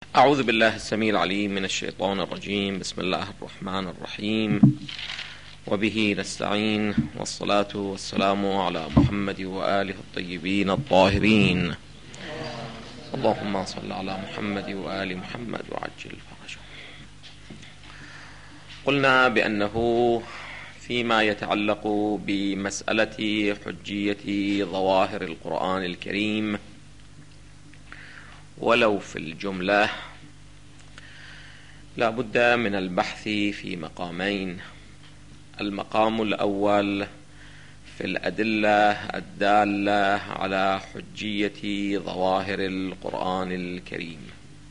أعوذ بالله السميع العليم من الشيطان الرجيم. بسم الله الرحمن الرحيم، وبه نستعين، والصلاة والسلام على محمد وآله الطيبين الطاهرين. اللهم صل على محمد وآل محمد وعجل فرجهم. قلنا بأنه فيما يتعلق بمسألة حجية ظواهر القرآن الكريم ولو في الجملة لا بد من البحث في مقامين. المقام الأول في الأدلة الدالة على حجية ظواهر القرآن الكريم.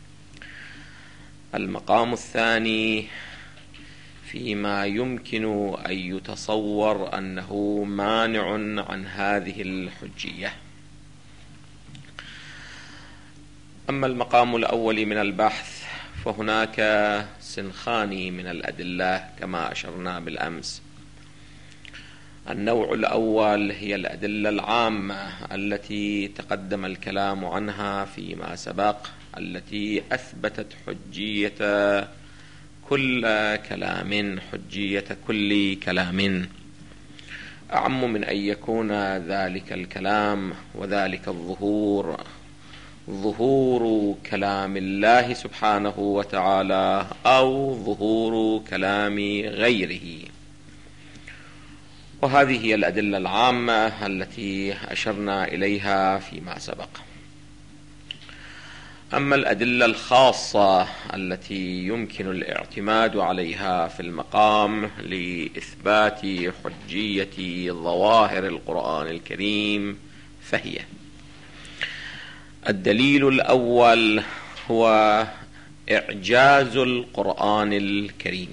المقام الثاني فيما يمكن أن يتصور أنه مانع عن هذه الحجية. أما المقام الأول من البحث فهناك سنخان من الأدلة كما أشرنا بالأمس. النوع الأول هي الأدلة العامة التي تقدم الكلام عنها فيما سبق، التي أثبتت حجية كل كلام أعم من أن يكون ذلك الكلام وذلك ظهور كلام الله سبحانه وتعالى أو ظهور كلام غيره. وهذه هي الأدلة العامة التي أشرنا إليها فيما سبق. أما الأدلة الخاصة التي يمكن الاعتماد عليها في المقام لإثبات حجية ظواهر القرآن الكريم فهي: الدليل الأول هو إعجاز القرآن الكريم.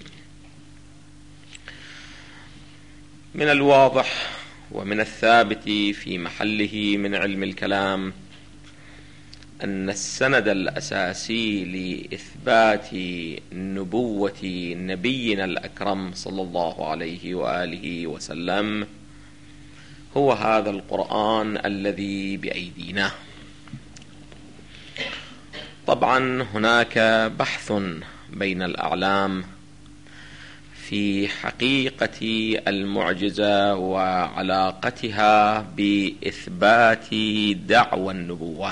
من الواضح ومن الثابت في محله من علم الكلام أن السند الأساسي لإثبات نبوة نبينا الأكرم صلى الله عليه وآله وسلم هو هذا القرآن الذي بأيدينا. طبعا هناك بحث بين الأعلام في حقيقة المعجزة وعلاقتها بإثبات دعوى النبوة،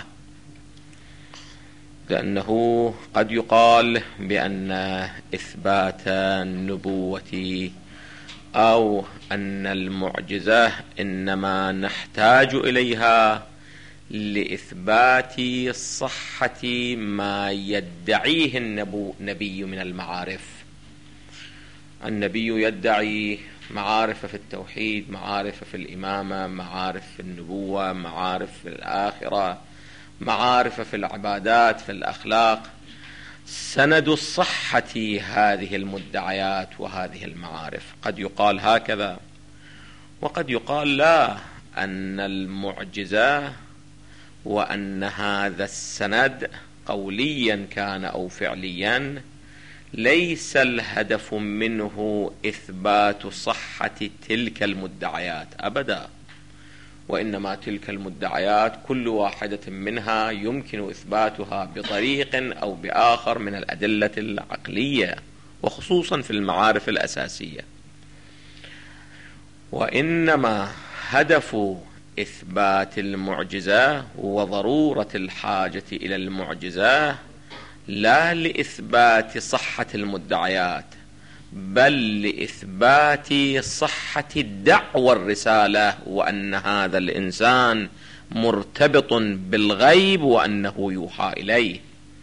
لأنه قد يقال بأن إثبات النبوة أو أن المعجزة إنما نحتاج إليها لإثبات صحة ما يدعيه النبي من المعارف. النبي يدعي معارف في التوحيد، معارف في الإمامة، معارف في النبوة، معارف في الآخرة، معارف في العبادات، في الأخلاق. سند الصحة هذه المدعيات وهذه المعارف قد يقال هكذا، وقد يقال لا، أن المعجزة وأن هذا السند قوليا كان أو فعليا ليس الهدف منه إثبات صحة تلك المدعيات أبدا، وإنما تلك المدعيات كل واحدة منها يمكن إثباتها بطريق أو بآخر من الأدلة العقلية، وخصوصا في المعارف الأساسية. وإنما هدف إثبات المعجزة وضرورة الحاجة إلى المعجزة لا لإثبات صحة المدعيات، بل لإثبات صحة دعوى الرسالة، وأن هذا الإنسان مرتبط بالغيب وأنه يوحى إليه.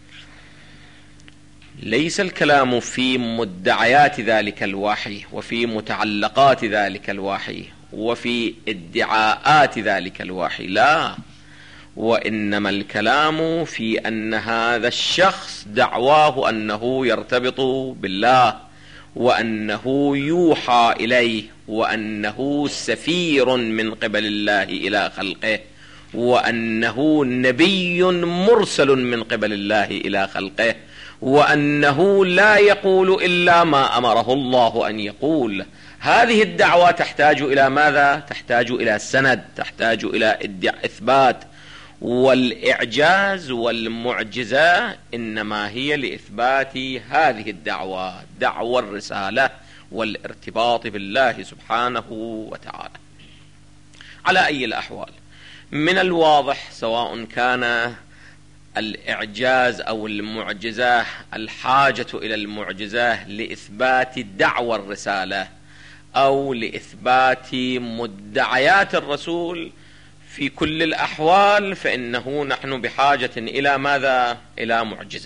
ليس الكلام في مدعيات ذلك الوحي وفي متعلقات ذلك الوحي وفي ادعاءات ذلك الوحي، لا، وإنما الكلام في أن هذا الشخص دعواه أنه يرتبط بالله، وأنه يوحى إليه، وأنه سفير من قبل الله إلى خلقه، وأنه نبي مرسل من قبل الله إلى خلقه، وأنه لا يقول إلا ما أمره الله أن يقول. هذه الدعوة تحتاج إلى ماذا؟ تحتاج إلى سند، تحتاج إلى إثبات. والإعجاز والمعجزة إنما هي لإثبات هذه الدعوة، دعوة الرسالة والارتباط بالله سبحانه وتعالى. على أي الأحوال، من الواضح سواء كان الإعجاز أو المعجزة، الحاجة إلى المعجزة لإثبات دعوة الرسالة أو لإثبات مدعيات الرسول، في كل الأحوال فإنه نحن بحاجة إلى ماذا؟ إلى معجزة.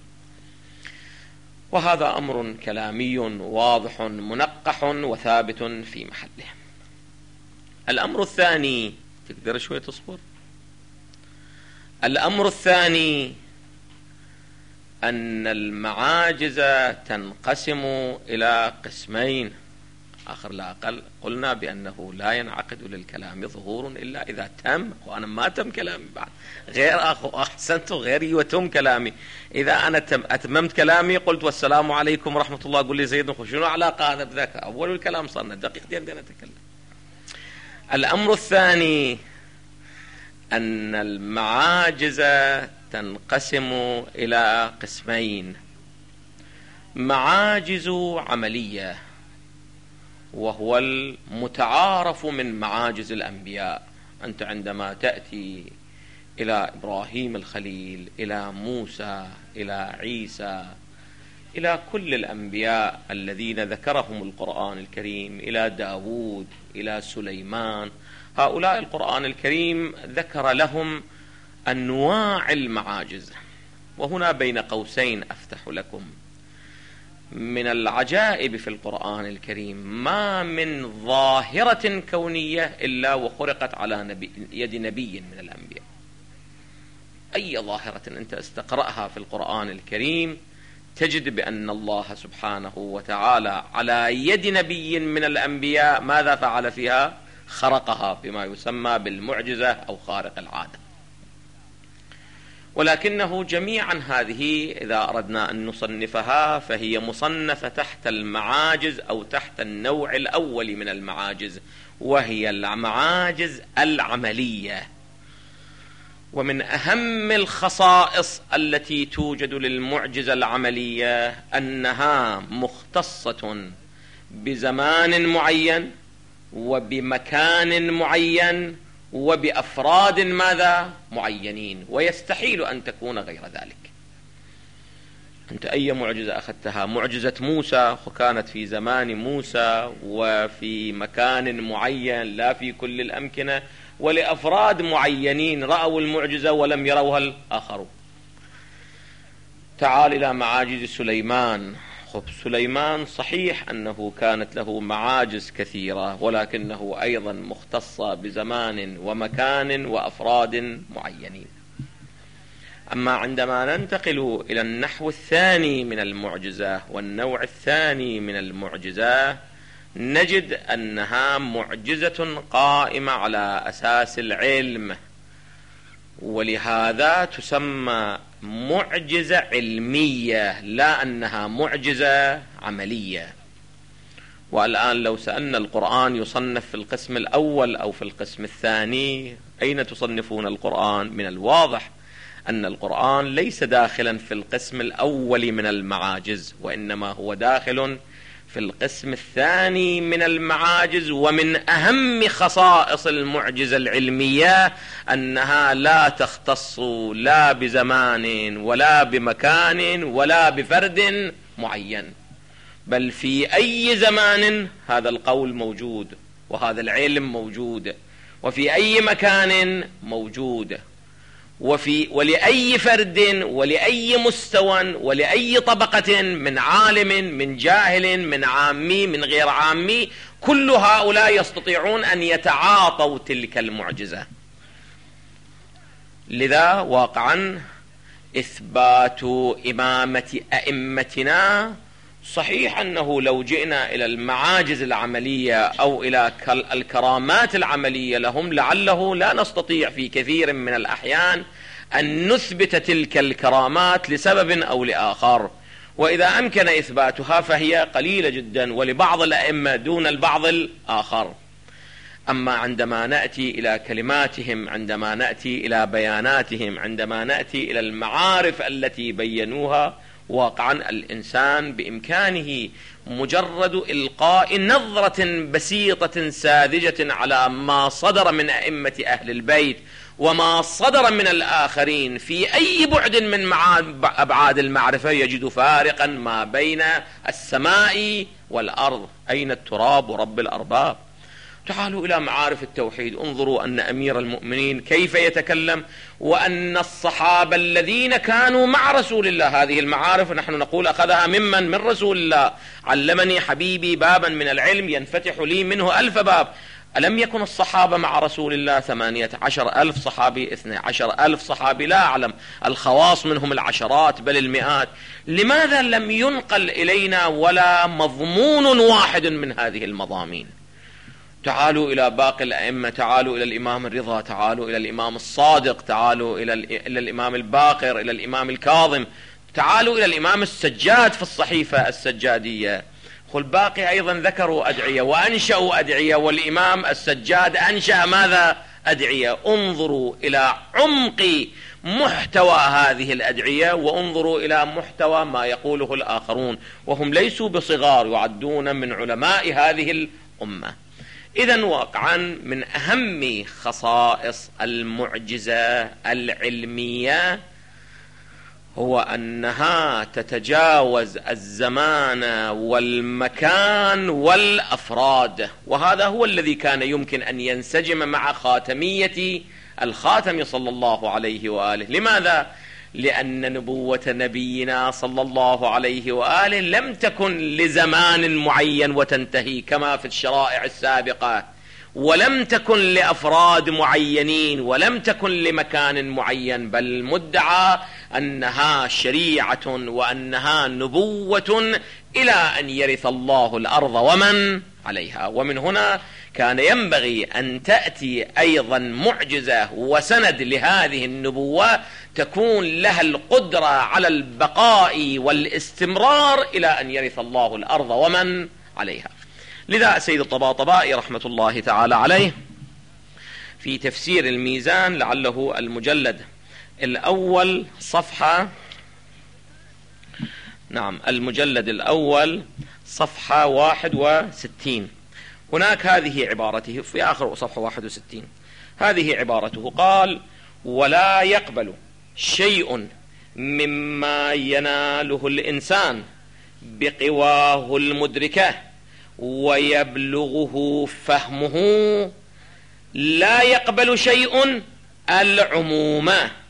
وهذا أمر كلامي واضح منقح وثابت في محله. الأمر الثاني، تقدر شوية تصبر؟ الأمر الثاني أن المعاجز تنقسم إلى قسمين. آخر لا أقل قلنا بأنه لا ينعقد للكلام ظهور إلا إذا تم، وأنا ما تم كلامي بعد، غير أحسنت غيري وتم كلامي. إذا أنا أتممت كلامي قلت والسلام عليكم ورحمة الله، قل لي زيد شنو علاقة هذا بذاك؟ أول الكلام صارنا دقيقتين بدنا نتكلم. الأمر الثاني أن المعاجز تنقسم إلى قسمين: معاجز عملية، وهو المتعارف من معاجز الأنبياء. أنت عندما تأتي إلى إبراهيم الخليل، إلى موسى، إلى عيسى، إلى كل الأنبياء الذين ذكرهم القرآن الكريم، إلى داود، إلى سليمان، هؤلاء القرآن الكريم ذكر لهم أنواع المعاجز. وهنا بين قوسين أفتح لكم: من العجائب في القرآن الكريم ما من ظاهرة كونية إلا وخرقت على يد نبي من الأنبياء. أي ظاهرة أنت استقرأها في القرآن الكريم تجد بأن الله سبحانه وتعالى على يد نبي من الأنبياء ماذا فعل فيها؟ خرقها بما يسمى بالمعجزة أو خارق العادة. ولكنه جميعا هذه إذا أردنا أن نصنفها فهي مصنفة تحت المعاجز أو تحت النوع الأول من المعاجز، وهي المعاجز العملية. ومن أهم الخصائص التي توجد للمعجزة العملية أنها مختصة بزمان معين وبمكان معين وبأفراد ماذا؟ معينين، ويستحيل أن تكون غير ذلك. أنت أي معجزة أخذتها؟ معجزة موسى كانت في زمان موسى وفي مكان معين لا في كل الأمكنة، ولأفراد معينين رأوا المعجزة ولم يروها الآخرون. تعال إلى معاجز سليمان. سليمان صحيح أنه كانت له معاجز كثيرة، ولكنه أيضا مختصة بزمان ومكان وأفراد معينين. أما عندما ننتقل إلى النحو الثاني من المعجزة والنوع الثاني من المعجزة نجد أنها معجزة قائمة على أساس العلم، ولهذا تسمى معجزة علمية، لا أنها معجزة عملية. والآن لو سألنا القرآن يصنف في القسم الأول أو في القسم الثاني، أين تصنفون القرآن؟ من الواضح أن القرآن ليس داخلا في القسم الأول من المعاجز، وإنما هو داخل في القسم الثاني من المعاجز. ومن أهم خصائص المعجزة العلمية أنها لا تختص لا بزمان ولا بمكان ولا بفرد معين، بل في أي زمان هذا القول موجود وهذا العلم موجود، وفي أي مكان موجود، ولأي فرد ولأي مستوى ولأي طبقة من عالم من جاهل من عامي من غير عامي، كل هؤلاء يستطيعون أن يتعاطوا تلك المعجزة. لذا واقعا إثبات إمامة أئمتنا صحيح أنه لو جئنا إلى المعاجز العملية أو إلى الكرامات العملية لهم لعله لا نستطيع في كثير من الأحيان أن نثبت تلك الكرامات لسبب أو لآخر، وإذا أمكن إثباتها فهي قليلة جدا ولبعض الأئمة دون البعض الآخر. أما عندما نأتي إلى كلماتهم، عندما نأتي إلى بياناتهم، عندما نأتي إلى المعارف التي بينوها، واقعا الإنسان بإمكانه مجرد إلقاء نظرة بسيطة ساذجة على ما صدر من أئمة أهل البيت وما صدر من الآخرين في أي بعد من أبعاد المعرفة، يجد فارقا ما بين السماء والأرض. أين التراب ورب الأرباب؟ تعالوا إلى معارف التوحيد، انظروا أن أمير المؤمنين كيف يتكلم، وأن الصحابة الذين كانوا مع رسول الله، هذه المعارف نحن نقول أخذها ممن؟ من رسول الله. علمني حبيبي بابا من العلم ينفتح لي منه 1000 باب. ألم يكن الصحابة مع رسول الله 18,000 صحابي، 12,000 صحابي؟ لا أعلم، الخواص منهم العشرات بل المئات. لماذا لم ينقل إلينا ولا مضمون واحد من هذه المضامين؟ تعالوا إلى باقي الأئمة، تعالوا إلى الإمام الرضا، تعالوا إلى الإمام الصادق، تعالوا إلى الإمام الباقر، إلى الإمام الكاظم، تعالوا إلى الإمام السجاد في الصحيفة السجادية. والباقي أيضا ذكروا أدعية وأنشأوا أدعية، والإمام السجاد أنشأ ماذا؟ أدعية. انظروا إلى عمق محتوى هذه الأدعية، وانظروا إلى محتوى ما يقوله الآخرون، وهم ليسوا بصغار، يعدون من علماء هذه الأمة. إذن واقعا من أهم خصائص المعجزة العلمية هو أنها تتجاوز الزمان والمكان والأفراد، وهذا هو الذي كان يمكن أن ينسجم مع خاتمية الخاتم صلى الله عليه وآله. لماذا؟ لأن نبوة نبينا صلى الله عليه وآله لم تكن لزمان معين وتنتهي كما في الشرائع السابقة، ولم تكن لأفراد معينين، ولم تكن لمكان معين، بل المدعى أنها شريعة وأنها نبوة إلى أن يرث الله الأرض ومن عليها. ومن هنا كان ينبغي أن تأتي أيضا معجزة وسند لهذه النبوة تكون لها القدرة على البقاء والاستمرار إلى أن يرث الله الأرض ومن عليها. لذا سيد الطباطبائي رحمة الله تعالى عليه في تفسير الميزان، لعله المجلد الأول صفحة، نعم المجلد الأول صفحة 61، هناك هذه عبارته في آخر صفحة 61، هذه عبارته، قال: ولا يقبل شيء مما يناله الإنسان بقواه المدركة ويبلغه فهمه، لا يقبل شيء العموم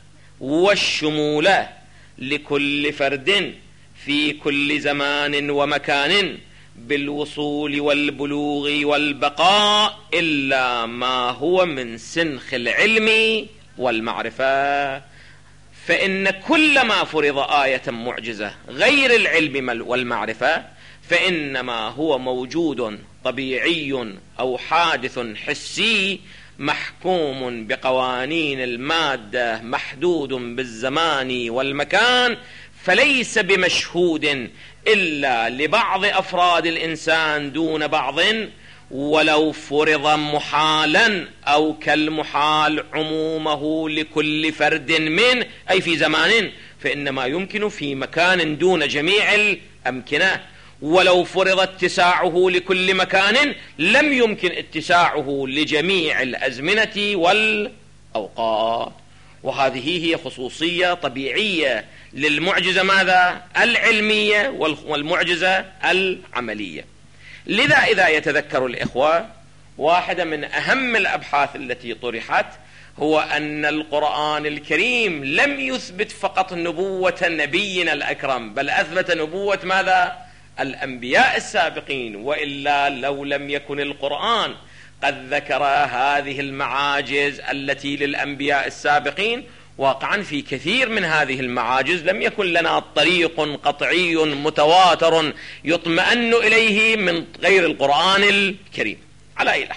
والشمول لكل فرد في كل زمان ومكان بالوصول والبلوغ والبقاء، إلا ما هو من سنخ العلم والمعرفة. فإن كل ما فرض آية معجزة غير العلم والمعرفة فإنما هو موجود طبيعي أو حادث حسي محكوم بقوانين المادة، محدود بالزمان والمكان، فليس بمشهود إلا لبعض أفراد الإنسان دون بعض، ولو فرض محالا أو كالمحال عمومه لكل فرد من أي في زمان، فإنما يمكن في مكان دون جميع الأمكنة. ولو فرض اتساعه لكل مكان لم يمكن اتساعه لجميع الأزمنة والأوقات. وهذه هي خصوصية طبيعية للمعجزة ماذا؟ العلمية والمعجزة العملية. لذا إذا يتذكر الإخوة، واحدة من أهم الأبحاث التي طرحت هو أن القرآن الكريم لم يثبت فقط نبوة نبينا الأكرم، بل أثبت نبوة ماذا؟ الأنبياء السابقين. وإلا لو لم يكن القرآن قد ذكر هذه المعاجز التي للأنبياء السابقين، واقعا في كثير من هذه المعاجز لم يكن لنا طريق قطعي متواتر يطمئن إليه من غير القرآن الكريم. على أي نحو،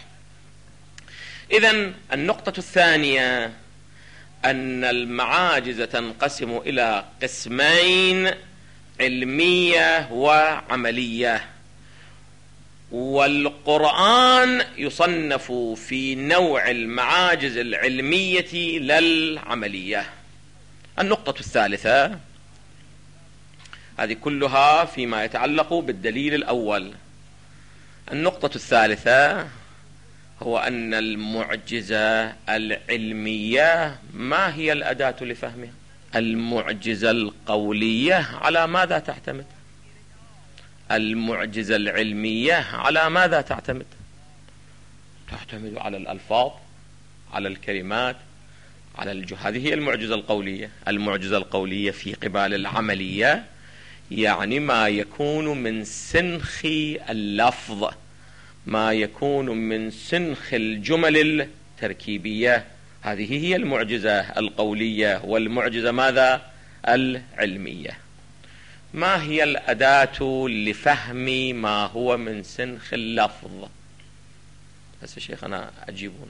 إذن النقطة الثانية أن المعاجز تنقسم إلى قسمين: علمية وعملية. والقرآن يصنف في نوع المعاجز العلمية للعملية. النقطة الثالثة، هذه كلها فيما يتعلق بالدليل الأول. النقطة الثالثة هو أن المعجزة العلمية ما هي الأداة لفهمها؟ المعجزة القولية على ماذا تعتمد؟ المعجزة العلمية على ماذا تعتمد؟ تعتمد على الألفاظ، على الكلمات، على هذه هي المعجزة القولية. المعجزة القولية في قبال العملية يعني ما يكون من سنخ اللفظ، ما يكون من سنخ الجمل التركيبية، هذه هي المعجزة القولية. والمعجزة ماذا؟ العلمية. ما هي الأداة لفهم ما هو من سنخ اللفظ؟ بس يا شيخ أنا أجيبونه.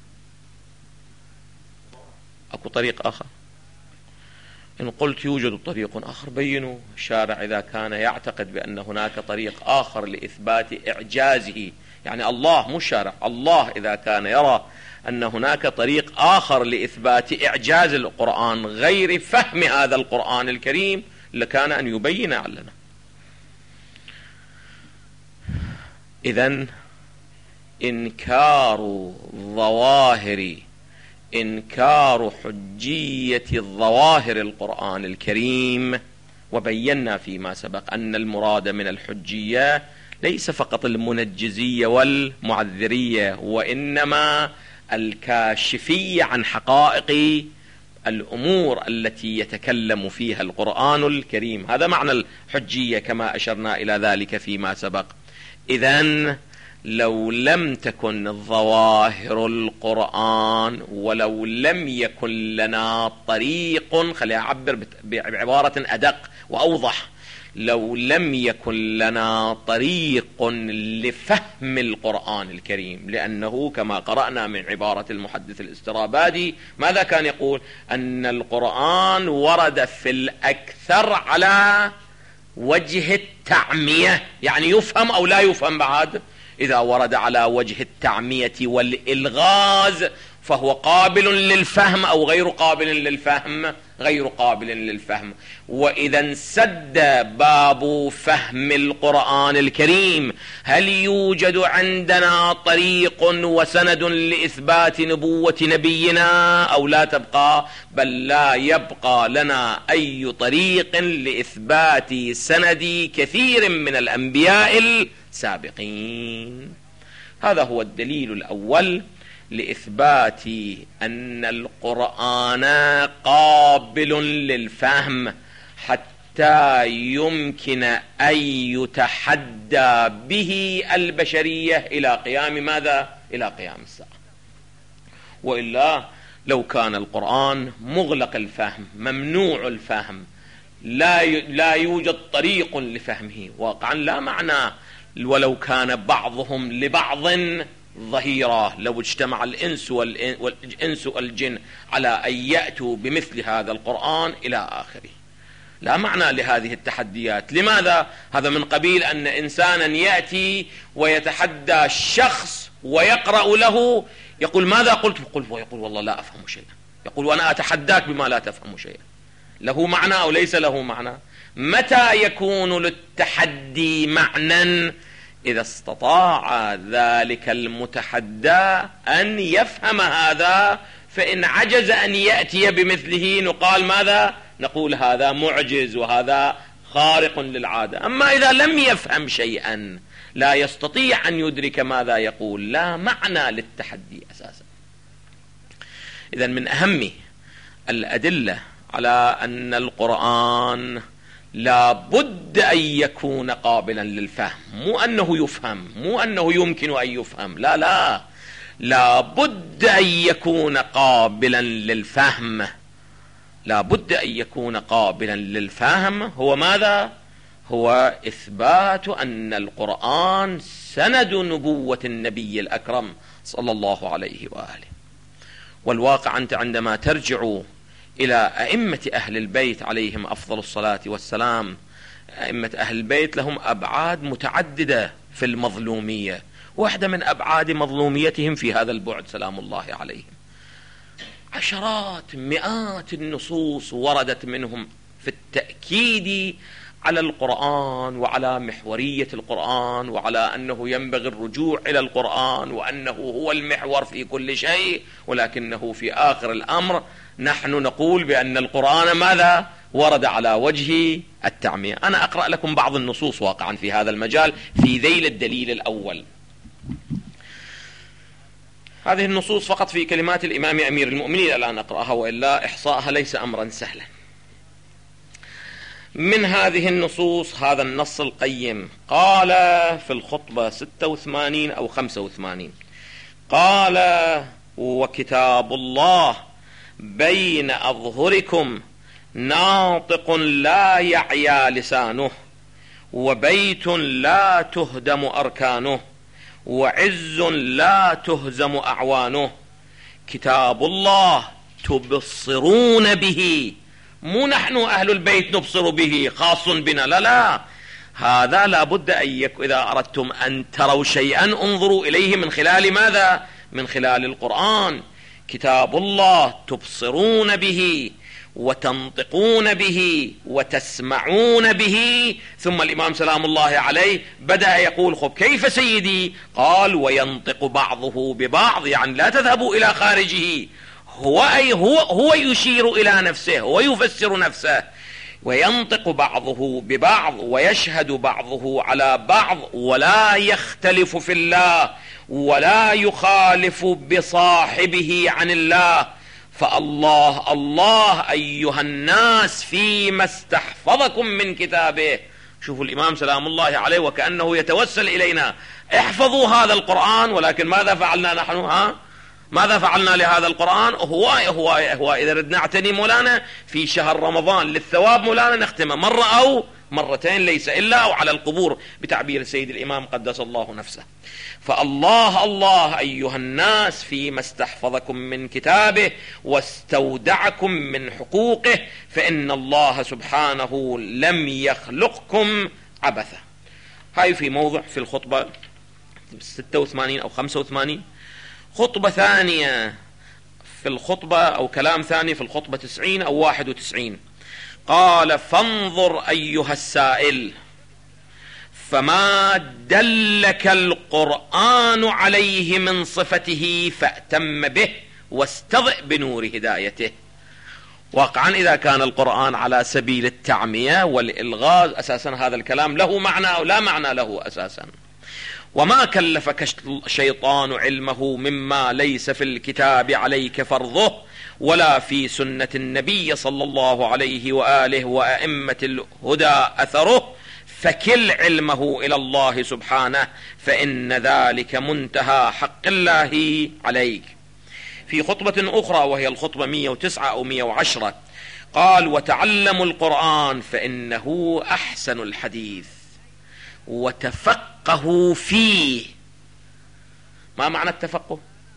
أكو طريق آخر؟ إن قلت يوجد طريق آخر بينوا. الشارع إذا كان يعتقد بأن هناك طريق آخر لإثبات إعجازه، يعني الله مو الشارع، الله إذا كان يرى أن هناك طريق آخر لإثبات إعجاز القرآن غير فهم هذا القرآن الكريم لكان أن يبين لنا. إذن إنكار حجية الظواهر القرآن الكريم، وبينا فيما سبق أن المراد من الحجية ليس فقط المنجزية والمعذرية، وإنما الكاشفية عن حقائق الأمور التي يتكلم فيها القرآن الكريم. هذا معنى الحجية كما أشرنا إلى ذلك فيما سبق. إذن لو لم تكن ظواهر القرآن، ولو لم يكن لنا طريق، خلينا أعبر بعبارة أدق وأوضح، لو لم يكن لنا طريق لفهم القرآن الكريم، لأنه كما قرأنا من عبارة المحدث الاسترابادي ماذا كان يقول؟ أن القرآن ورد في الأكثر على وجه التعمية، يعني يفهم أو لا يفهم بعد. إذا ورد على وجه التعمية والإلغاز فهو قابل للفهم أو غير قابل للفهم؟ غير قابل للفهم. وإذا انسد باب فهم القرآن الكريم، هل يوجد عندنا طريق وسند لإثبات نبوة نبينا أو لا تبقى؟ بل لا يبقى لنا أي طريق لإثبات سند كثير من الأنبياء السابقين. هذا هو الدليل الأول لإثبات أن القرآن قابل للفهم حتى يمكن أن يتحدى به البشرية إلى قيام ماذا؟ إلى قيام الساعة. وإلا لو كان القرآن مغلق الفهم، ممنوع الفهم، لا يوجد طريق لفهمه، واقعا لا معنى ولو كان بعضهم لبعض ظهيرا. لو اجتمع الإنس والجن على أن يأتوا بمثل هذا القرآن إلى آخره، لا معنى لهذه التحديات. لماذا؟ هذا من قبيل أن إنسانا يأتي ويتحدى الشخص ويقرأ له، يقول ماذا قلت؟ ويقول والله لا أفهم شيئا. يقول وأنا أتحداك بما لا تفهم شيئا. له معنى أو ليس له معنى؟ متى يكون للتحدي معنى؟ إذا استطاع ذلك المتحدى أن يفهم هذا، فإن عجز أن يأتي بمثله نقال ماذا؟ نقول هذا معجز وهذا خارق للعادة. أما إذا لم يفهم شيئا، لا يستطيع أن يدرك ماذا يقول، لا معنى للتحدي أساسا. إذن من أهم الأدلة على أن القرآن لا بد أن يكون قابلا للفهم، مو أنه يفهم، مو أنه يمكن أن يفهم، لا بد أن يكون قابلا للفهم. لا بد أن يكون قابلا للفهم. هو ماذا؟ هو إثبات أن القرآن سند نبوة النبي الأكرم صلى الله عليه وآله. والواقع أنت عندما ترجع إلى أئمة أهل البيت عليهم أفضل الصلاة والسلام، أئمة أهل البيت لهم أبعاد متعددة في المظلومية. واحدة من أبعاد مظلوميتهم في هذا البعد سلام الله عليهم، عشرات مئات النصوص وردت منهم في التأكيد على القرآن وعلى محورية القرآن وعلى أنه ينبغي الرجوع إلى القرآن وأنه هو المحور في كل شيء، ولكنه في آخر الأمر نحن نقول بأن القرآن ماذا؟ ورد على وجه التعمية. أنا أقرأ لكم بعض النصوص واقعا في هذا المجال في ذيل الدليل الأول. هذه النصوص فقط في كلمات الإمام أمير المؤمنين الآن أقرأها، وإلا إحصائها ليس أمرا سهلا. من هذه النصوص هذا النص القيم، قال في الخطبة 86 أو 85، قال: وكتاب الله بين أظهركم ناطق لا يعيا لسانه، وبيت لا تهدم أركانه، وعز لا تهزم أعوانه. كتاب الله تبصرون به، مو نحن أهل البيت نبصر به خاص بنا، لا لا، هذا لا بد أن إذا أردتم أن تروا شيئا انظروا إليه من خلال ماذا؟ من خلال القرآن. كتاب الله تبصرون به وتنطقون به وتسمعون به. ثم الإمام سلام الله عليه بدأ يقول: خب كيف سيدي؟ قال: وينطق بعضه ببعض، يعني لا تذهبوا إلى خارجه، هو يشير إلى نفسه ويفسر نفسه. وينطق بعضه ببعض ويشهد بعضه على بعض، ولا يختلف في الله ولا يخالف بصاحبه عن الله. فالله الله أيها الناس فيما استحفظكم من كتابه. شوفوا الإمام سلام الله عليه وكأنه يتوسل إلينا: احفظوا هذا القرآن، ولكن ماذا فعلنا نحن؟ ماذا فعلنا لهذا القرآن؟ هو إذا ردنا نعتني مولانا في شهر رمضان للثواب مولانا نختمه مرة أو مرتين، ليس إلا أو على القبور بتعبير السيد الإمام قدس الله نفسه. فالله الله أيها الناس فيما استحفظكم من كتابه واستودعكم من حقوقه، فإن الله سبحانه لم يخلقكم عبثا. هاي في موضع في الخطبة 86 أو 85. خطبة ثانية في الخطبة أو كلام ثاني في الخطبة 90 أو 91، قال: فانظر أيها السائل فما دلك القرآن عليه من صفته فأتم به واستضئ بنور هدايته. واقعا إذا كان القرآن على سبيل التعمية والإلغاز أساسا هذا الكلام له معنى أو لا معنى له أساسا. وما كلفك الشيطان علمه مما ليس في الكتاب عليك فرضه، ولا في سنة النبي صلى الله عليه وآله وأئمة الهدى أثره، فكل علمه إلى الله سبحانه، فإن ذلك منتهى حق الله عليك. في خطبة أخرى وهي الخطبة 109 أو 110، قال: وتعلموا القرآن فإنه أحسن الحديث وتفقهوا فيه. ما معنى التفقه؟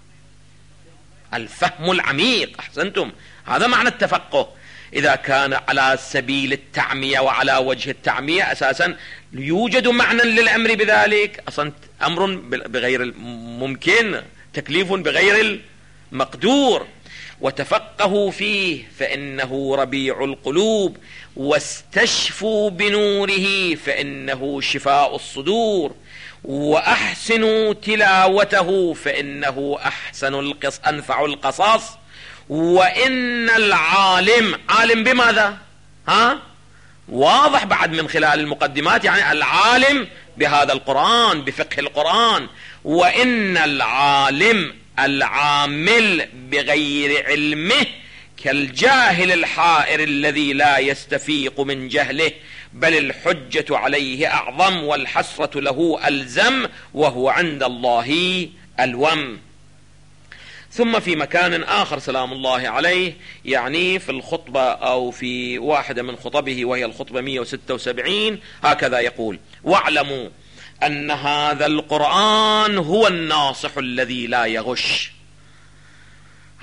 الفهم العميق. أحسنتم، هذا معنى التفقه. إذا كان على سبيل التعمية وعلى وجه التعمية أساسا يوجد معنى للأمر بذلك، أصلا أمر بغير الممكن، تكليف بغير المقدور. وتفقهوا فيه فإنه ربيع القلوب، واستشفوا بنوره فإنه شفاء الصدور، وأحسنوا تلاوته فإنه أنفع القصص. وإن العالم عالم بماذا؟ واضح بعد من خلال المقدمات، يعني العالم بهذا القرآن بفقه القرآن. وإن العالم العامل بغير علمه كالجاهل الحائر الذي لا يستفيق من جهله، بل الحجة عليه أعظم والحسرة له ألزم، وهو عند الله الوم. ثم في مكان آخر سلام الله عليه، يعني في الخطبة أو في واحدة من خطبه وهي الخطبة 176، هكذا يقول: واعلموا أن هذا القرآن هو الناصح الذي لا يغش.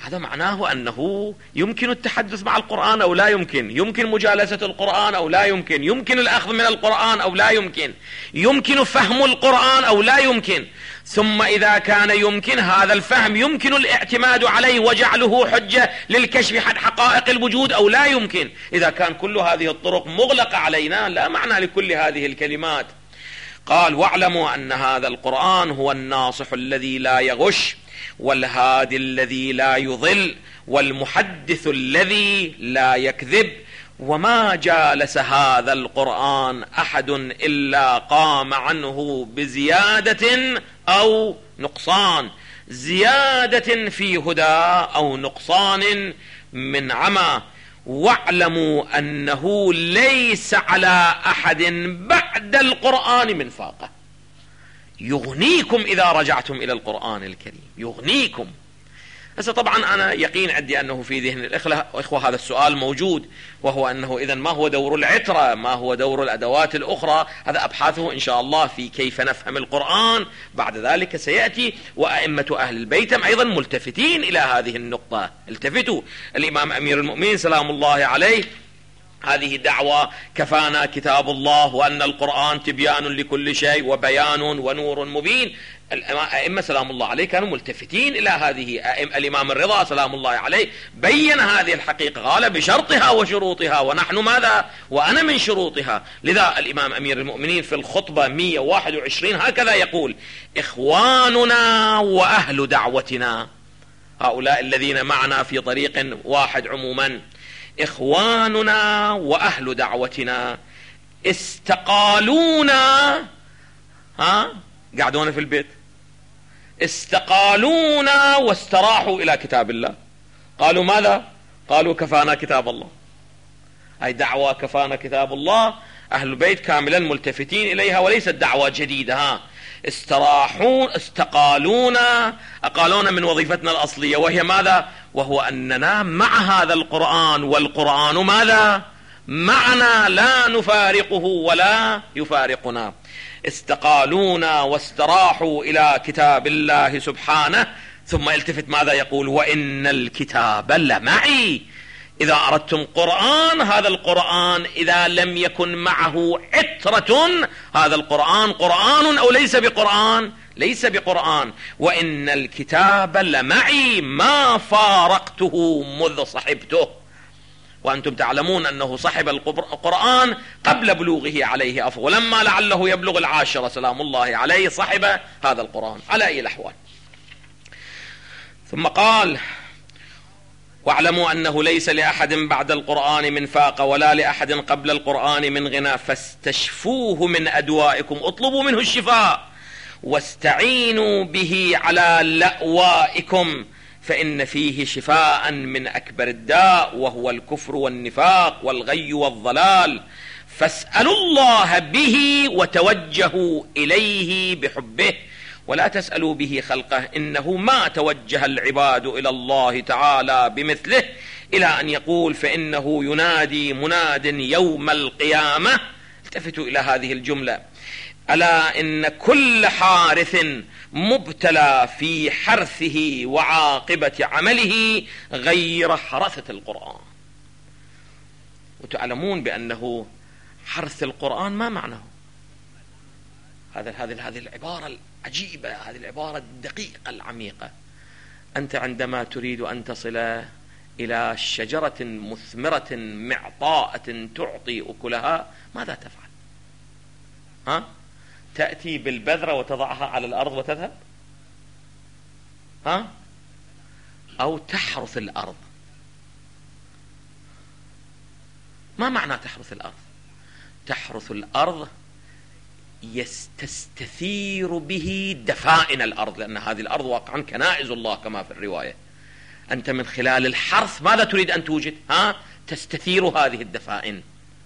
هذا معناه أنه يمكن التحدث مع القرآن أو لا يمكن مجالسة القرآن أو لا يمكن الأخذ من القرآن أو لا يمكن فهم القرآن أو لا يمكن. ثم إذا كان يمكن هذا الفهم يمكن الاعتماد عليه وجعله حجة للكشف عن حقائق الوجود أو لا يمكن. إذا كان كل هذه الطرق مغلقة علينا لا معنى لكل هذه الكلمات. قال واعلموا أن هذا القرآن هو الناصح الذي لا يغش، والهادي الذي لا يضل، والمحدث الذي لا يكذب، وما جالس هذا القرآن أحد إلا قام عنه بزيادة أو نقصان، زيادة في هدى أو نقصان من عمى. واعلموا أنه ليس على أحد بعد القرآن من فاقة. يغنيكم إذا رجعتم إلى القرآن الكريم، يغنيكم. هسه طبعا أنا يقين عندي أنه في ذهن الإخوة هذا السؤال موجود، وهو أنه إذن ما هو دور العترة، ما هو دور الأدوات الأخرى؟ هذا أبحاثه إن شاء الله في كيف نفهم القرآن بعد ذلك سيأتي. وأئمة أهل البيت أيضا ملتفتين إلى هذه النقطة. التفتوا. الإمام أمير المؤمنين سلام الله عليه هذه دعوة كفانا كتاب الله وأن القرآن تبيان لكل شيء وبيان ونور مبين. الأئمة سلام الله عليه كانوا ملتفتين إلى هذه. الإمام الرضا سلام الله عليه بين هذه الحقيقة، قال بشرطها وشروطها، ونحن ماذا؟ وأنا من شروطها. لذا الإمام أمير المؤمنين في الخطبة 121 هكذا يقول: إخواننا وأهل دعوتنا، هؤلاء الذين معنا في طريق واحد عموما، إخواننا وأهل دعوتنا استقالونا، قعدونا في البيت، استقالونا واستراحوا إلى كتاب الله. قالوا ماذا؟ قالوا كفانا كتاب الله. أي دعوة كفانا كتاب الله، أهل البيت كاملا ملتفتين إليها، وليست دعوة جديدة. استقالونا، أقالونا من وظيفتنا الأصلية، وهي ماذا؟ وهو أننا مع هذا القرآن، والقرآن ماذا؟ معنا، لا نفارقه ولا يفارقنا. استقالونا واستراحوا إلى كتاب الله سبحانه. ثم التفت ماذا يقول؟ وإن الكتاب لمعي. إذا أردتم قرآن، هذا القرآن إذا لم يكن معه عترة، هذا القرآن قرآن أو ليس بقرآن؟ ليس بقرآن. وإن الكتاب لمعي ما فارقته مذ صحبته. وأنتم تعلمون أنه صحب القرآن قبل بلوغه عليه أفضل، ولما لعله يبلغ العاشرة سلام الله عليه صحب هذا القرآن على أي الأحوال. ثم قال: واعلموا أنه ليس لأحد بعد القرآن من فاقة، ولا لأحد قبل القرآن من غنى، فاستشفوه من أدوائكم، اطلبوا منه الشفاء، واستعينوا به على لأوائكم، فإن فيه شفاء من أكبر الداء، وهو الكفر والنفاق والغي والضلال. فاسألوا الله به وتوجهوا إليه بحبه، ولا تسألوا به خلقه، إنه ما توجه العباد إلى الله تعالى بمثله، إلى أن يقول: فإنه ينادي مناد يوم القيامة. التفتوا إلى هذه الجملة: ألا إن كل حارث مبتلى في حرثه وعاقبة عمله غير حرثة القرآن. وتعلمون بأنه حرث القرآن ما معناه؟ هذه العبارة العجيبة، هذه العبارة الدقيقة العميقة. أنت عندما تريد أن تصل إلى شجرة مثمرة معطاءة تعطي أكلها، ماذا تفعل؟ تأتي بالبذرة وتضعها على الأرض وتذهب؟ أو تحرث الأرض؟ ما معنى تحرث الأرض؟ تحرث الأرض تستثير به دفائن الأرض، لأن هذه الأرض واقعا كنائز الله كما في الرواية. أنت من خلال الحرث ماذا تريد أن توجد؟ تستثير هذه الدفائن.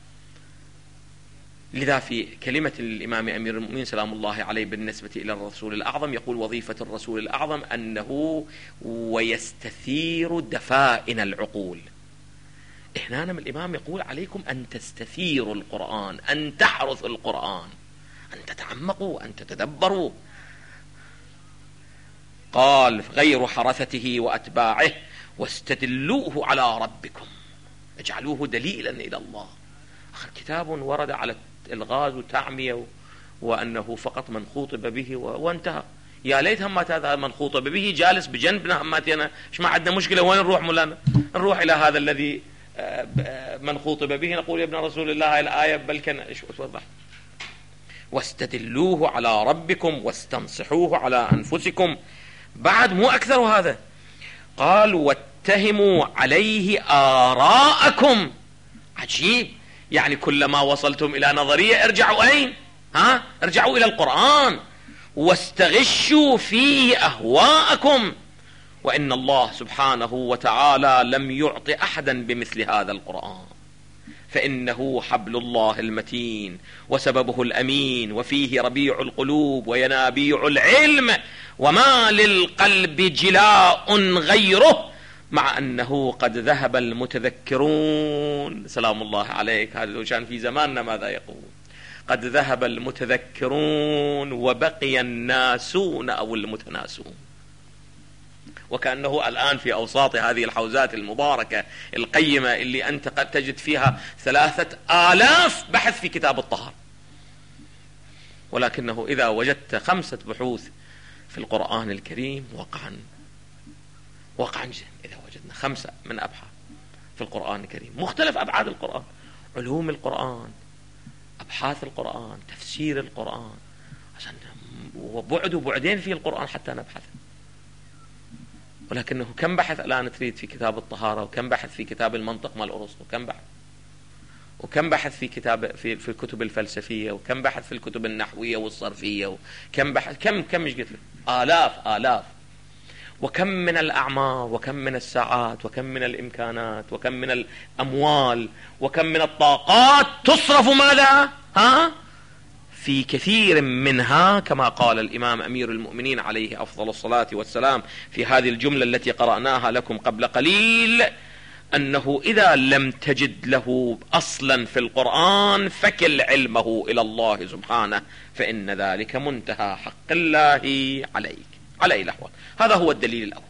لذا في كلمة الإمام أمير المؤمنين سلام الله عليه بالنسبة إلى الرسول الأعظم يقول: وظيفة الرسول الأعظم أنه ويستثير دفائن العقول. هنا الإمام يقول عليكم أن تستثيروا القرآن، أن تحرثوا القرآن، أن تتعمقوا، أن تتدبروا. قال: غير حرثته وأتباعه، واستدلوه على ربكم، اجعلوه دليلا إلى الله. آخر كتاب ورد على الغاز وتعمية وأنه فقط من خوطب به وانتهى. يا ليت همات هذا من خوطب به جالس بجنبنا هماتنا، ايش ما عندنا مشكلة، وين نروح مولانا؟ نروح إلى هذا الذي من خوطب به نقول يا ابن رسول الله هاي الآية بل كان ايش توضح. واستدلوه على ربكم واستنصحوه على أنفسكم. بعد مو أكثر هذا، قال واتهموا عليه آراءكم. عجيب، يعني كلما وصلتم إلى نظرية ارجعوا أين؟ ارجعوا إلى القرآن واستغشوا فيه أهواءكم. وإن الله سبحانه وتعالى لم يعط أحدا بمثل هذا القرآن، فإنه حبل الله المتين وسببه الأمين، وفيه ربيع القلوب وينابيع العلم، وما للقلب جلاء غيره، مع أنه قد ذهب المتذكرون. سلام الله عليك، هذا لو كان في زماننا ماذا يقول؟ قد ذهب المتذكرون وبقي الناسون أو المتناسون. وكأنه الآن في أوساط هذه الحوزات المباركة القيمة اللي أنت قد تجد فيها 3000 بحث في كتاب الطهارة، ولكنه إذا وجدت 5 بحوث في القرآن الكريم وقعا إذا وجدنا 5 من أبحاث في القرآن الكريم، مختلف أبعاد القرآن، علوم القرآن، أبحاث القرآن، تفسير القرآن، وبعدين في القرآن حتى نبحث. ولكنه كم بحث الآن تريد في كتاب الطهارة، وكم بحث في كتاب المنطق مال أرسطو، وكم بحث في كتاب في الكتب الفلسفية، وكم بحث في الكتب النحوية والصرفية، وكم بحث كم ايش قلت لك؟ آلاف. وكم من الأعمار، وكم من الساعات، وكم من الإمكانات، وكم من الأموال، وكم من الطاقات تصرف ماذا؟ في كثير منها، كما قال الإمام أمير المؤمنين عليه أفضل الصلاة والسلام في هذه الجملة التي قرأناها لكم قبل قليل، أنه إذا لم تجد له أصلا في القرآن فكل علمه إلى الله سبحانه، فإن ذلك منتهى حق الله عليك على أي الأحوال. هذا هو الدليل الأول.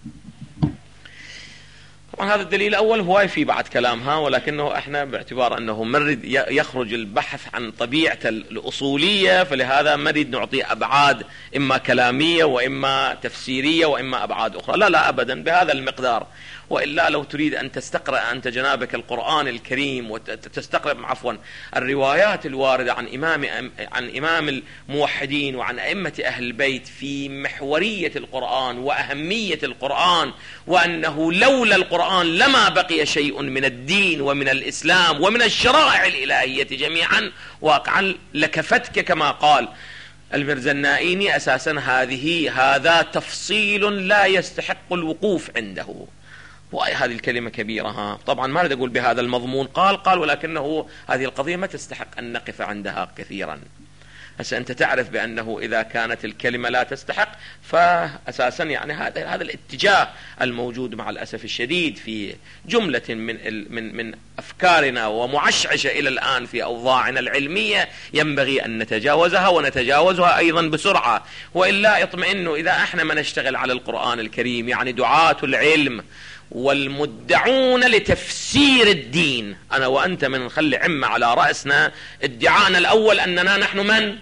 طبعا هذا الدليل الأول هو في بعد كلامها، ولكنه احنا باعتبار أنه مرد يخرج البحث عن طبيعة الأصولية، فلهذا مرد نعطي أبعاد إما كلامية وإما تفسيرية وإما أبعاد أخرى. لا أبدا بهذا المقدار. وإلا لو تريد أن تستقرأ أنت جنابك القرآن الكريم وتستقرأ الروايات الواردة عن إمام الموحدين وعن أئمة أهل البيت في محورية القرآن وأهمية القرآن، وأنه لولا القرآن لما بقي شيء من الدين ومن الإسلام ومن الشرائع الإلهية جميعا، واقعا لكفتك كما قال المرزا النائيني أساسا هذا تفصيل لا يستحق الوقوف عنده. وهذه الكلمة كبيرة. طبعا ما أريد أقول بهذا المضمون قال ولكنه هذه القضية ما تستحق أن نقف عندها كثيرا. هسه أنت تعرف بأنه إذا كانت الكلمة لا تستحق، فأساسا يعني هذا الاتجاه الموجود مع الأسف الشديد في جملة من أفكارنا ومعشعشة إلى الآن في أوضاعنا العلمية ينبغي أن نتجاوزها، ونتجاوزها أيضا بسرعة. وإلا اطمئنوا إذا احنا ما نشتغل على القرآن الكريم، يعني دعاة العلم والمدعون لتفسير الدين، أنا وأنت من نخلي عمة على رأسنا ادعاءنا الأول أننا نحن من؟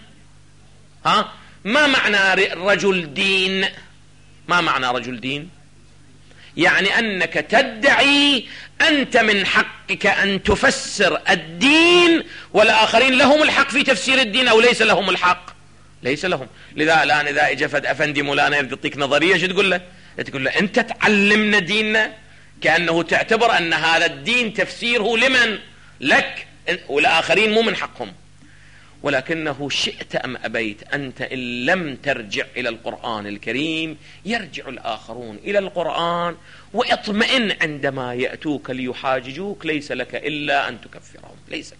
ما معنى رجل دين؟ ما معنى رجل دين؟ يعني أنك تدعي أنت من حقك أن تفسر الدين، والآخرين لهم الحق في تفسير الدين أو ليس لهم الحق؟ ليس لهم. لذا الآن إذا اجى فد أفندي مولانا يعطيك نظرية، شو تقول له؟ تقول له أنت تعلمنا ديننا، كأنه تعتبر أن هذا الدين تفسيره لمن؟ لك، والآخرين مو من حقهم. ولكنه شئت أم أبيت أنت إن لم ترجع إلى القرآن الكريم يرجع الآخرون إلى القرآن، واطمئن عندما يأتوك ليحاججوك ليس لك إلا أن تكفرهم،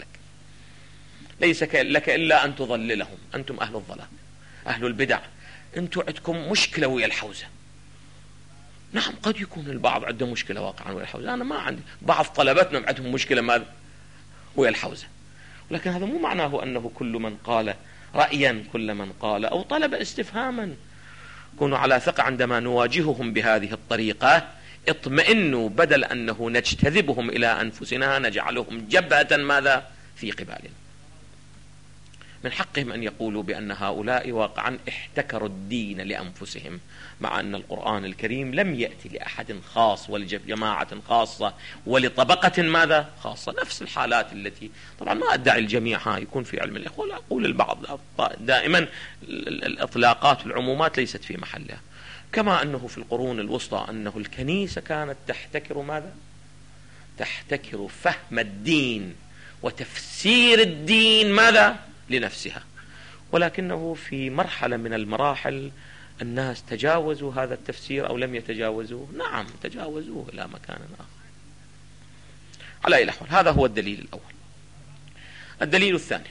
ليس لك إلا أن تضللهم. أنتم أهل الضلال أهل البدع، أنتم عندكم مشكلة ويا الحوزة. نعم قد يكون البعض عنده مشكلة واقعا ويا الحوزة، أنا ما عندي، بعض طلبتنا عندهم مشكلة ماذا ويا الحوزة، ولكن هذا مو معناه أنه كل من قال رأيا، كل من قال أو طلب استفهاما. كونوا على ثقة عندما نواجههم بهذه الطريقة اطمئنوا، بدل أنه نجتذبهم إلى أنفسنا نجعلهم جبهة ماذا في قبالنا. من حقهم أن يقولوا بأن هؤلاء واقعا احتكروا الدين لأنفسهم، مع أن القرآن الكريم لم يأتي لأحد خاص ولجماعة خاصة ولطبقة ماذا خاصة. نفس الحالات التي طبعا ما أدعي الجميع يكون في علم الإخوة، لا أقول البعض، دائما الإطلاقات والعمومات ليست في محلها. كما أنه في القرون الوسطى أنه الكنيسة كانت تحتكر ماذا؟ تحتكر فهم الدين وتفسير الدين ماذا؟ لنفسها. ولكنه في مرحلة من المراحل الناس تجاوزوا هذا التفسير أو لم يتجاوزوه؟ نعم تجاوزوه إلى مكان آخر. على أي الأحوال هذا هو الدليل الأول. الدليل الثاني،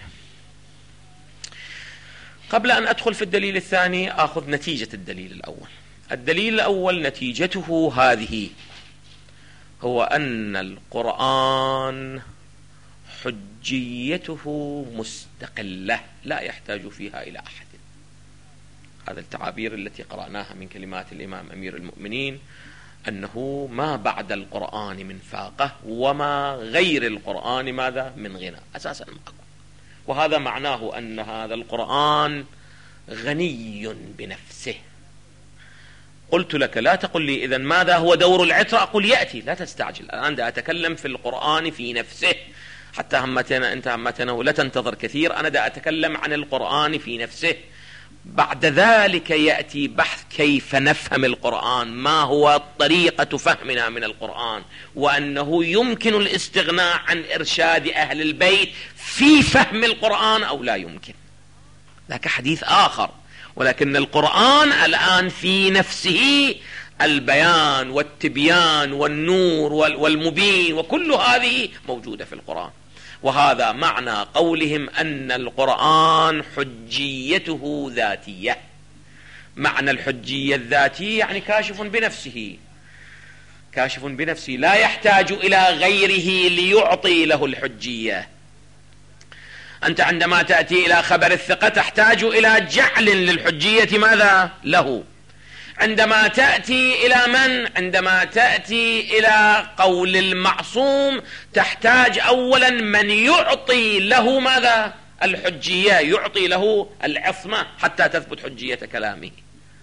قبل أن أدخل في الدليل الثاني أخذ نتيجة الدليل الأول. الدليل الأول نتيجته هذه، هو أن القرآن حجيته مستقلة لا يحتاج فيها إلى أحد. هذا التعابير التي قرأناها من كلمات الإمام أمير المؤمنين، أنه ما بعد القرآن من فاقة وما غير القرآن ماذا من غنى، أساسا معكم. وهذا معناه أن هذا القرآن غني بنفسه. قلت لك لا تقل لي إذن ماذا هو دور العترة، أقول يأتي، لا تستعجل. الآن دا أتكلم في القرآن في نفسه، حتى همتنا أنت همتنا ولا تنتظر كثير. أنا دا أتكلم عن القرآن في نفسه، بعد ذلك يأتي بحث كيف نفهم القرآن، ما هو طريقة فهمنا من القرآن، وأنه يمكن الاستغناء عن إرشاد أهل البيت في فهم القرآن أو لا يمكن، ذاك حديث آخر. ولكن القرآن الآن في نفسه البيان والتبيان والنور والمبين وكل هذه موجودة في القرآن. وهذا معنى قولهم أن القرآن حجيته ذاتية. معنى الحجية الذاتية يعني كاشف بنفسه، كاشف بنفسه لا يحتاج إلى غيره ليعطي له الحجية. أنت عندما تأتي إلى خبر الثقة تحتاج إلى جعل للحجية ماذا له. عندما تأتي إلى من؟ عندما تأتي إلى قول المعصوم تحتاج أولا من يعطي له ماذا؟ الحجية، يعطي له العصمة حتى تثبت حجية كلامه.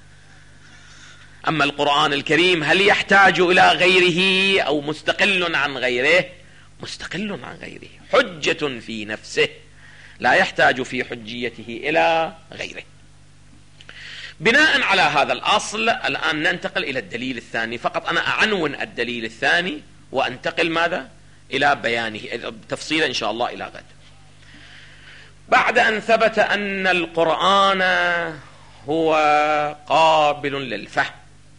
أما القرآن الكريم هل يحتاج إلى غيره أو مستقل عن غيره؟ مستقل عن غيره، حجة في نفسه لا يحتاج في حجيته إلى غيره. بناء على هذا الأصل الآن ننتقل إلى الدليل الثاني. فقط أنا أعنون الدليل الثاني وأنتقل ماذا؟ إلى بيانه تفصيلا إن شاء الله إلى غد. بعد أن ثبت أن القرآن هو قابل للفهم،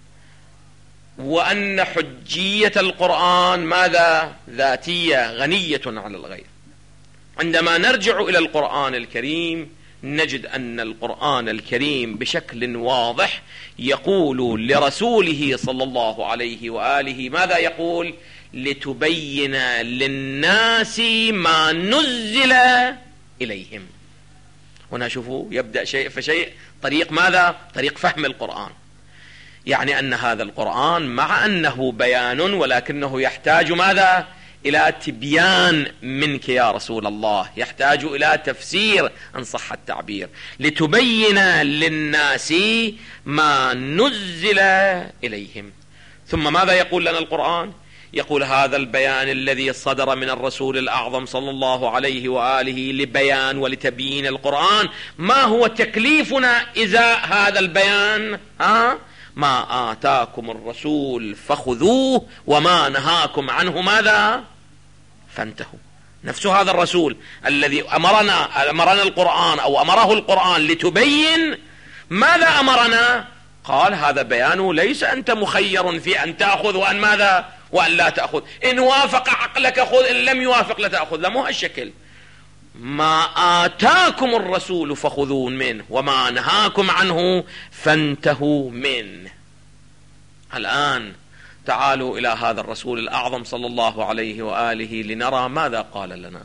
وأن حجية القرآن ماذا؟ ذاتية غنية على الغير، عندما نرجع إلى القرآن الكريم نجد أن القرآن الكريم بشكل واضح يقول لرسوله صلى الله عليه وآله ماذا يقول؟ لتبين للناس ما نزل إليهم. هنا شوفوا يبدأ شيء فشيء طريق ماذا؟ طريق فهم القرآن. يعني أن هذا القرآن مع أنه بيان ولكنه يحتاج ماذا؟ إلى تبيان منك يا رسول الله، يحتاج إلى تفسير إن صح التعبير، لتبين للناس ما نزل إليهم. ثم ماذا يقول لنا القرآن؟ يقول هذا البيان الذي صدر من الرسول الأعظم صلى الله عليه وآله لبيان ولتبيين القرآن، ما هو تكليفنا إزاء هذا البيان؟ ما آتاكم الرسول فخذوه وما نهاكم عنه ماذا؟ فانتهوا. نفس هذا الرسول الذي أمرنا القرآن أو أمره القرآن لتبين، ماذا أمرنا؟ قال هذا بيانه ليس أنت مخير في أن تأخذ وأن ماذا؟ وأن لا تأخذ، إن وافق عقلك خذ، إن لم يوافق لا تأخذ. لا، مو هالشكل. ما آتاكم الرسول فخذون منه وما نهاكم عنه فانتهوا منه. الآن تعالوا إلى هذا الرسول الأعظم صلى الله عليه وآله لنرى ماذا قال لنا.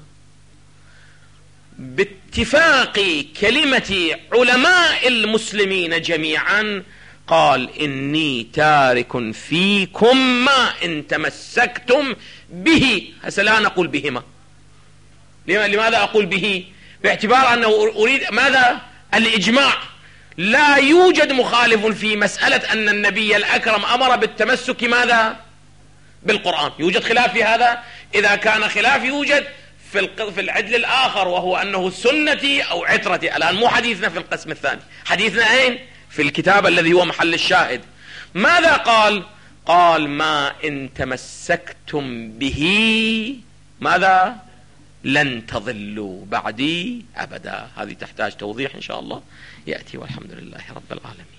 باتفاق كلمة علماء المسلمين جميعا قال إني تارك فيكم ما إن تمسكتم به. هسه لا نقول بهما. لماذا أقول به؟ باعتبار أنه أريد ماذا؟ الإجماع. لا يوجد مخالف في مسألة أن النبي الأكرم أمر بالتمسك ماذا؟ بالقرآن. يوجد خلاف في هذا؟ إذا كان خلاف يوجد في العدل الآخر، وهو أنه سنتي أو عترتي. الآن مو حديثنا في القسم الثاني، حديثنا أين؟ في الكتاب الذي هو محل الشاهد. ماذا قال؟ قال ما إن تمسكتم به ماذا؟ لن تضلوا بعدي أبدا. هذه تحتاج توضيح إن شاء الله يأتي، والحمد لله رب العالمين.